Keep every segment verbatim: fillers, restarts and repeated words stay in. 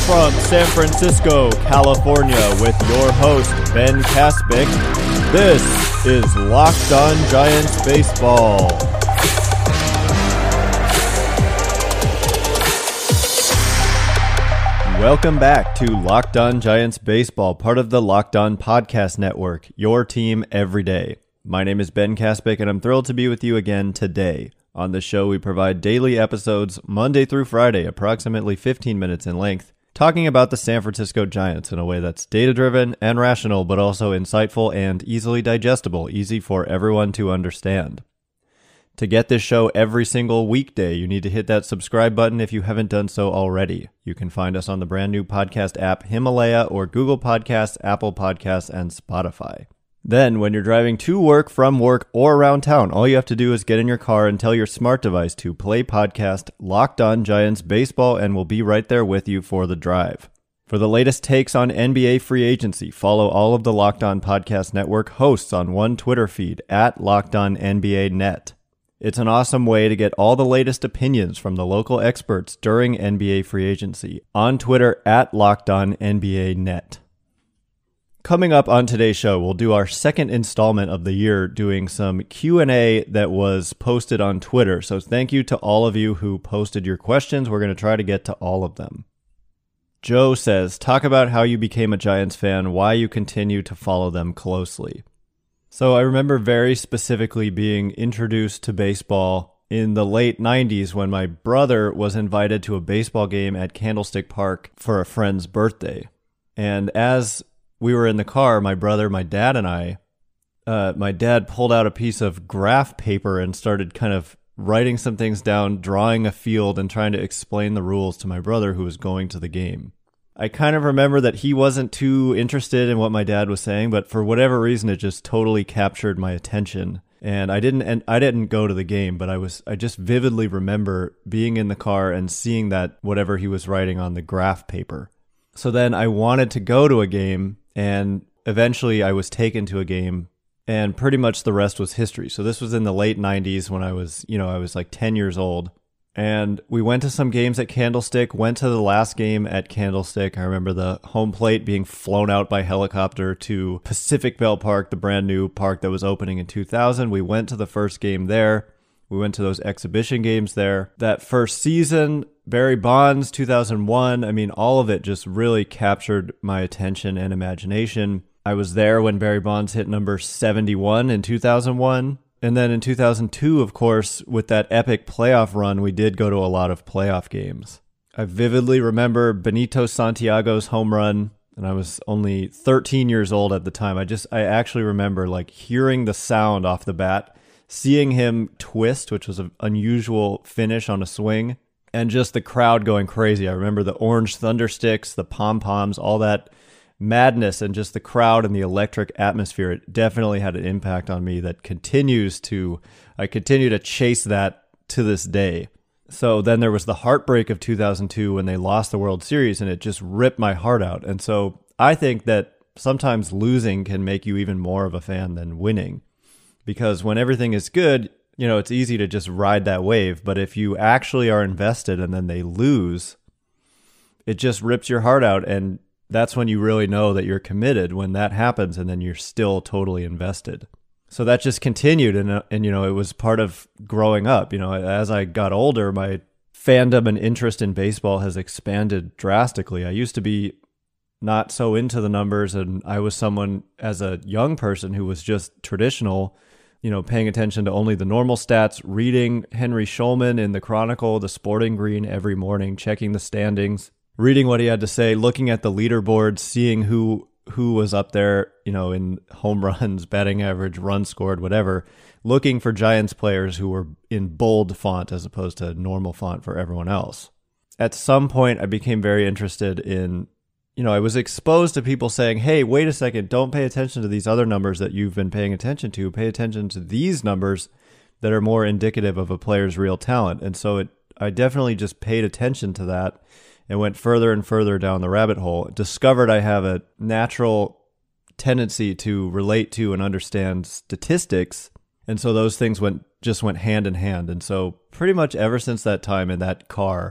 from San Francisco, California, with your host, Ben Kaspick. This is Locked On Giants Baseball. Welcome back to Locked On Giants Baseball, part of the Locked On Podcast Network, your team every day. My name is Ben Kaspick, and I'm thrilled to be with you again today. On the show, we provide daily episodes Monday through Friday, approximately fifteen minutes in length, talking about the San Francisco Giants in a way that's data-driven and rational, but also insightful and easily digestible, easy for everyone to understand. To get this show every single weekday, you need to hit that subscribe button if you haven't done so already. You can find us on the brand new podcast app Himalaya or Google Podcasts, Apple Podcasts, and Spotify. Then, when you're driving to work, from work, or around town, all you have to do is get in your car and tell your smart device to play podcast Locked On Giants Baseball, and we'll be right there with you for the drive. For the latest takes on N B A free agency, follow all of the Locked On Podcast Network hosts on one Twitter feed, at Locked On N B A Net. It's an awesome way to get all the latest opinions from the local experts during N B A free agency on Twitter, at Locked On N B A Net. Coming up on today's show, we'll do our second installment of the year doing some Q and A that was posted on Twitter. So thank you to all of you who posted your questions. We're going to try to get to all of them. Joe says, talk about how you became a Giants fan, why you continue to follow them closely. So I remember very specifically being introduced to baseball in the late nineties when my brother was invited to a baseball game at Candlestick Park for a friend's birthday. And as we were in the car, my brother, my dad, and I, uh, my dad pulled out a piece of graph paper and started kind of writing some things down, drawing a field, and trying to explain the rules to my brother who was going to the game. I kind of remember that he wasn't too interested in what my dad was saying, but for whatever reason, it just totally captured my attention. And I didn't, and I didn't go to the game, but I was, I just vividly remember being in the car and seeing that whatever he was writing on the graph paper. So then I wanted to go to a game, and eventually I was taken to a game, and pretty much the rest was history. So this was in the late nineties when I was, you know, I was like ten years old. And we went to some games at Candlestick, went to the last game at Candlestick. I remember the home plate being flown out by helicopter to Pacific Ballpark, the brand new park that was opening in two thousand. We went to the first game there. We went to those exhibition games there. That first season, Barry Bonds, two thousand one, I mean, all of it just really captured my attention and imagination. I was there when Barry Bonds hit number seventy-one in two thousand one. And then in two thousand two, of course, with that epic playoff run, we did go to a lot of playoff games. I vividly remember Benito Santiago's home run, and I was only thirteen years old at the time. I just, I actually remember like hearing the sound off the bat, seeing him twist, which was an unusual finish on a swing, and just the crowd going crazy. I remember the orange thundersticks, the pom-poms, all that madness, and just the crowd and the electric atmosphere. It definitely had an impact on me that continues to, I continue to chase that to this day. So then there was the heartbreak of two thousand two when they lost the World Series, and it just ripped my heart out. And so I think that sometimes losing can make you even more of a fan than winning. Because when everything is good, you know, it's easy to just ride that wave. But if you actually are invested and then they lose, it just rips your heart out. And that's when you really know that you're committed, when that happens, and then you're still totally invested. So that just continued. And, and, you know, it was part of growing up. You know, as I got older, my fandom and interest in baseball has expanded drastically. I used to be not so into the numbers, and I was someone as a young person who was just traditional, you know, paying attention to only the normal stats, reading Henry Schulman in the Chronicle, the Sporting Green every morning, checking the standings, reading what he had to say, looking at the leaderboard, seeing who who was up there, you know, in home runs, batting average, runs scored, whatever, looking for Giants players who were in bold font as opposed to normal font for everyone else. At some point, I became very interested in, you know, I was exposed to people saying, hey, wait a second, don't pay attention to these other numbers that you've been paying attention to. Pay attention to these numbers that are more indicative of a player's real talent. And so it, I definitely just paid attention to that and went further and further down the rabbit hole. Discovered I have a natural tendency to relate to and understand statistics. And so those things went just went hand in hand. And so pretty much ever since that time in that car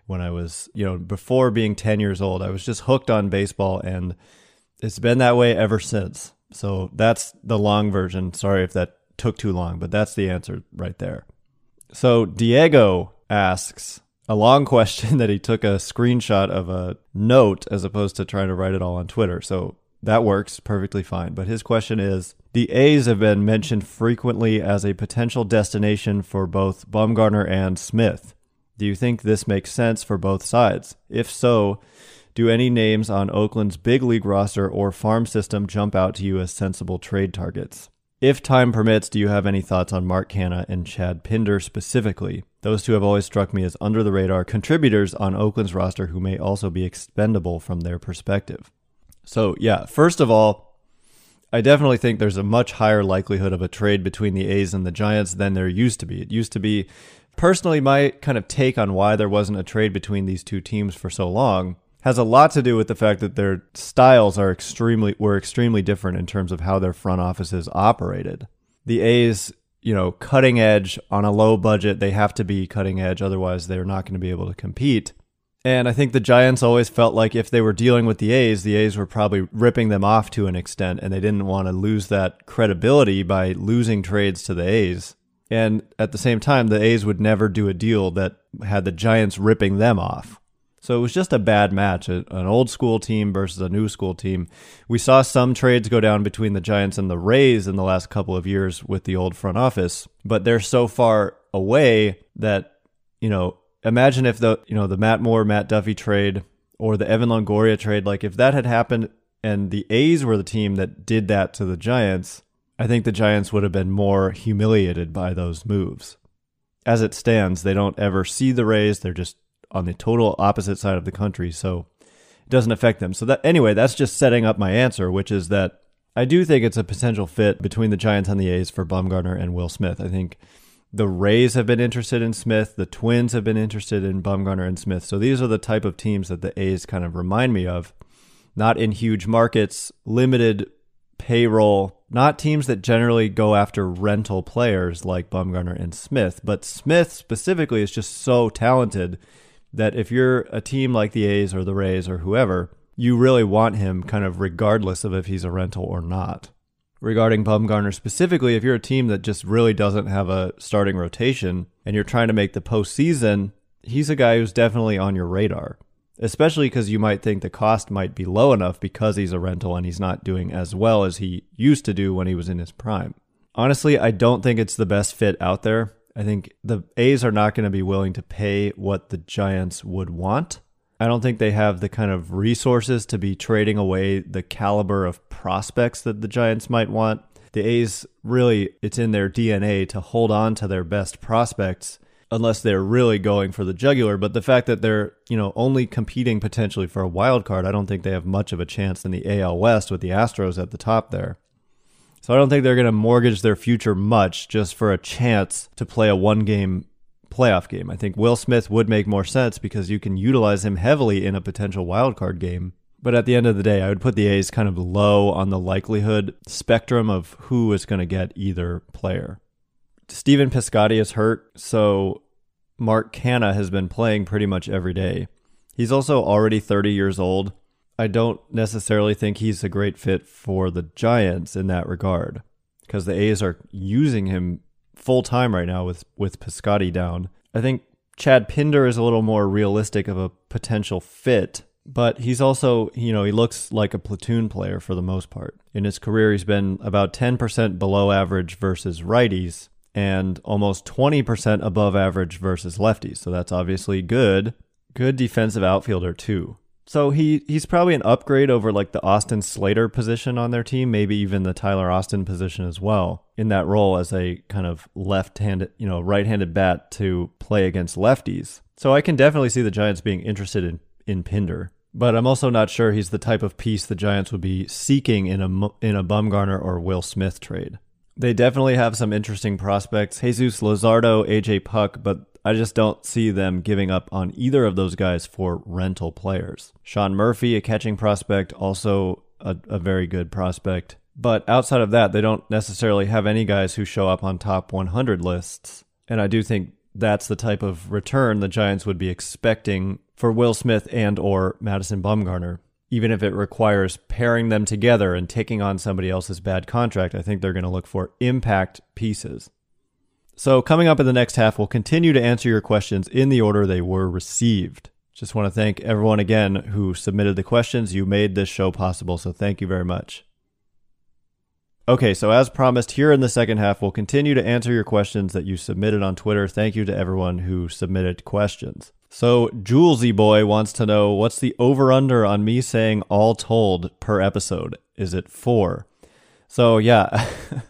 when I was, you know, before being ten years old. I was just hooked on baseball, and it's been that way ever since. So that's the long version. Sorry if that took too long, but that's the answer right there. So Diego asks a long question that he took a screenshot of a note as opposed to trying to write it all on Twitter. So that works perfectly fine. But his question is, the A's have been mentioned frequently as a potential destination for both Bumgarner and Smith. Do you think this makes sense for both sides? If so, do any names on Oakland's big league roster or farm system jump out to you as sensible trade targets? If time permits, do you have any thoughts on Mark Canha and Chad Pinder specifically? Those two have always struck me as under-the-radar contributors on Oakland's roster who may also be expendable from their perspective. So, yeah, first of all, I definitely think there's a much higher likelihood of a trade between the A's and the Giants than there used to be. It used to be, personally, my kind of take on why there wasn't a trade between these two teams for so long has a lot to do with the fact that their styles are extremely were extremely different in terms of how their front offices operated. The A's, you know, cutting edge on a low budget, they have to be cutting edge, otherwise they're not going to be able to compete. And I think the Giants always felt like if they were dealing with the A's, the A's were probably ripping them off to an extent, and they didn't want to lose that credibility by losing trades to the A's. And at the same time, the A's would never do a deal that had the Giants ripping them off. So it was just a bad match, an old school team versus a new school team. We saw some trades go down between the Giants and the Rays in the last couple of years with the old front office, but they're so far away that, you know, imagine if the, you know, the Matt Moore, Matt Duffy trade or the Evan Longoria trade, like if that had happened and the A's were the team that did that to the Giants, I think the Giants would have been more humiliated by those moves. As it stands, they don't ever see the Rays. They're just on the total opposite side of the country, so it doesn't affect them. So that anyway, that's just setting up my answer, which is that I do think it's a potential fit between the Giants and the A's for Bumgarner and Will Smith. I think the Rays have been interested in Smith. The Twins have been interested in Bumgarner and Smith. So these are the type of teams that the A's kind of remind me of. Not in huge markets, limited payroll, not teams that generally go after rental players like Bumgarner and Smith. But Smith specifically is just so talented that if you're a team like the A's or the Rays or whoever, you really want him kind of regardless of if he's a rental or not. Regarding Bumgarner specifically, if you're a team that just really doesn't have a starting rotation and you're trying to make the postseason, he's a guy who's definitely on your radar, especially because you might think the cost might be low enough because he's a rental and he's not doing as well as he used to do when he was in his prime. Honestly, I don't think it's the best fit out there. I think the A's are not going to be willing to pay what the Giants would want. I don't think they have the kind of resources to be trading away the caliber of prospects that the Giants might want. The A's really, it's in their D N A to hold on to their best prospects unless they're really going for the jugular. But the fact that they're, you know, only competing potentially for a wild card, I don't think they have much of a chance in the A L West with the Astros at the top there. So I don't think they're going to mortgage their future much just for a chance to play a one-game playoff game. I think Will Smith would make more sense because you can utilize him heavily in a potential wildcard game. But at the end of the day, I would put the A's kind of low on the likelihood spectrum of who is going to get either player. Stephen Piscotty is hurt, so Mark Canha has been playing pretty much every day. He's also already thirty years old. I don't necessarily think he's a great fit for the Giants in that regard because the A's are using him full-time right now with, with Piscotty down. I think Chad Pinder is a little more realistic of a potential fit, but he's also, you know, he looks like a platoon player for the most part. In his career, he's been about ten percent below average versus righties and almost twenty percent above average versus lefties. So that's obviously good. Good defensive outfielder too. So he he's probably an upgrade over like the Austin Slater position on their team, maybe even the Tyler Austin position as well, in that role as a kind of left-handed, you know, right-handed bat to play against lefties. So I can definitely see the Giants being interested in, in Pinder, but I'm also not sure he's the type of piece the Giants would be seeking in a, in a Bumgarner or Will Smith trade. They definitely have some interesting prospects, Jesus Luzardo, A J Puck, but I just don't see them giving up on either of those guys for rental players. Sean Murphy, a catching prospect, also a, a very good prospect. But outside of that, they don't necessarily have any guys who show up on top one hundred lists. And I do think that's the type of return the Giants would be expecting for Will Smith and or Madison Bumgarner. Even if it requires pairing them together and taking on somebody else's bad contract, I think they're going to look for impact pieces. So coming up in the next half, we'll continue to answer your questions in the order they were received. Just want to thank everyone again who submitted the questions. You made this show possible, so thank you very much. Okay, so as promised, here in the second half, we'll continue to answer your questions that you submitted on Twitter. Thank you to everyone who submitted questions. So Julesy Boy wants to know, what's the over-under on me saying all told per episode? Is it four? So yeah,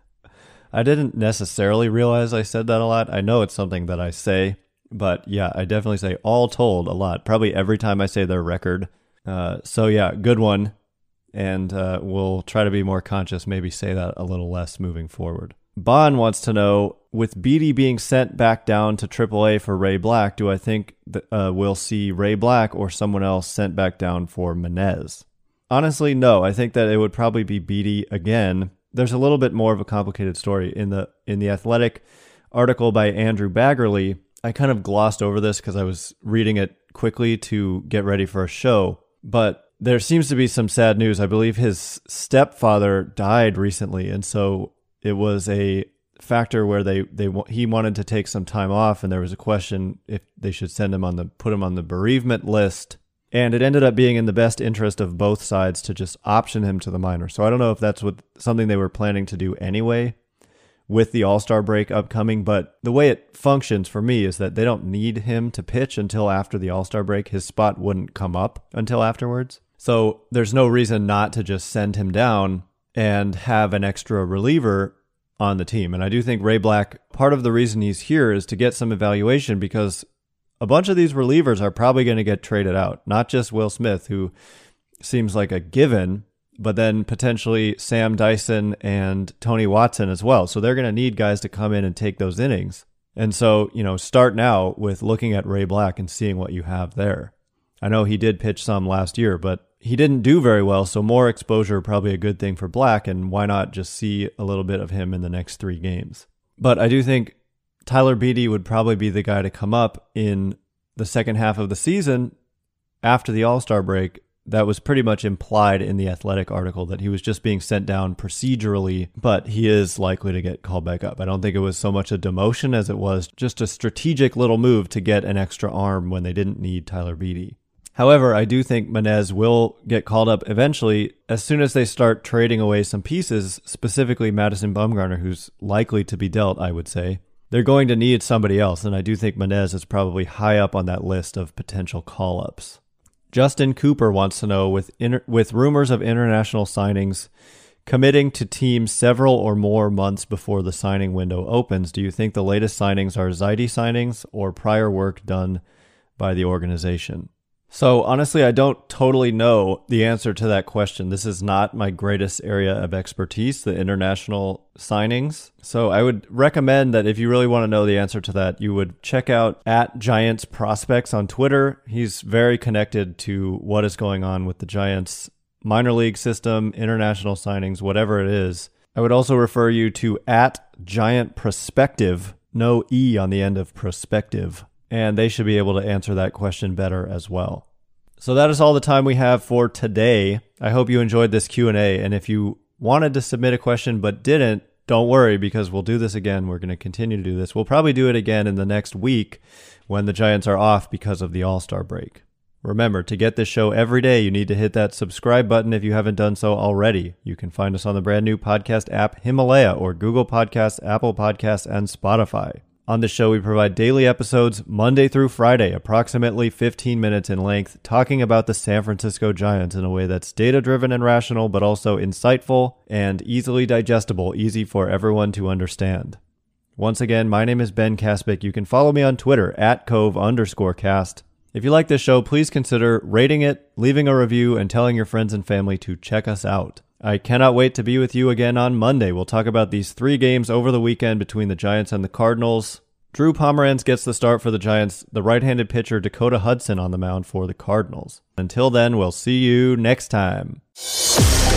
I didn't necessarily realize I said that a lot. I know it's something that I say, but yeah, I definitely say all told a lot, probably every time I say their record. Uh, so yeah, good one. And uh, we'll try to be more conscious, maybe say that a little less moving forward. Bon wants to know, with Beede being sent back down to triple A for Ray Black, do I think that, uh, we'll see Ray Black or someone else sent back down for Menez? Honestly, no. I think that it would probably be Beede again. There's a little bit more of a complicated story. In the in the Athletic article by Andrew Baggerly, I kind of glossed over this because I was reading it quickly to get ready for a show. But there seems to be some sad news. I believe his stepfather died recently, and so it was a factor where they, they he wanted to take some time off, and there was a question if they should send him on the put him on the bereavement list. And it ended up being in the best interest of both sides to just option him to the minor. So I don't know if that's what something they were planning to do anyway with the All-Star break upcoming, but the way it functions for me is that they don't need him to pitch until after the All-Star break. His spot wouldn't come up until afterwards. So there's no reason not to just send him down and have an extra reliever on the team. And I do think Ray Black, part of the reason he's here is to get some evaluation, because a bunch of these relievers are probably going to get traded out. Not just Will Smith, who seems like a given, but then potentially Sam Dyson and Tony Watson as well. So they're going to need guys to come in and take those innings. And so, you know, start now with looking at Ray Black and seeing what you have there. I know he did pitch some last year, but he didn't do very well, so more exposure probably a good thing for Black, and why not just see a little bit of him in the next three games. But I do think Tyler Beede would probably be the guy to come up in the second half of the season after the All-Star break. That was pretty much implied in the Athletic article that he was just being sent down procedurally, but he is likely to get called back up. I don't think it was so much a demotion as it was just a strategic little move to get an extra arm when they didn't need Tyler Beede. However, I do think Menez will get called up eventually as soon as they start trading away some pieces, specifically Madison Bumgarner, who's likely to be dealt, I would say. They're going to need somebody else, and I do think Menez is probably high up on that list of potential call-ups. Justin Cooper wants to know, with inter- with rumors of international signings committing to teams several or more months before the signing window opens, do you think the latest signings are Zaidi signings or prior work done by the organization? So honestly, I don't totally know the answer to that question. This is not my greatest area of expertise, the international signings. So I would recommend that if you really want to know the answer to that, you would check out at Giants Prospects on Twitter. He's very connected to what is going on with the Giants minor league system, international signings, whatever it is. I would also refer you to at Giant Prospective, no E on the end of prospective. And they should be able to answer that question better as well. So that is all the time we have for today. I hope you enjoyed this Q and A. And if you wanted to submit a question but didn't, don't worry, because we'll do this again. We're going to continue to do this. We'll probably do it again in the next week when the Giants are off because of the All-Star break. Remember, to get this show every day, you need to hit that subscribe button if you haven't done so already. You can find us on the brand new podcast app Himalaya or Google Podcasts, Apple Podcasts, and Spotify. On the show, we provide daily episodes Monday through Friday, approximately fifteen minutes in length, talking about the San Francisco Giants in a way that's data-driven and rational, but also insightful and easily digestible, easy for everyone to understand. Once again, my name is Ben Kaspick. You can follow me on Twitter at Cove underscore cast. If you like this show, please consider rating it, leaving a review, and telling your friends and family to check us out. I cannot wait to be with you again on Monday. We'll talk about these three games over the weekend between the Giants and the Cardinals. Drew Pomeranz gets the start for the Giants, the right-handed pitcher Dakota Hudson on the mound for the Cardinals. Until then, we'll see you next time.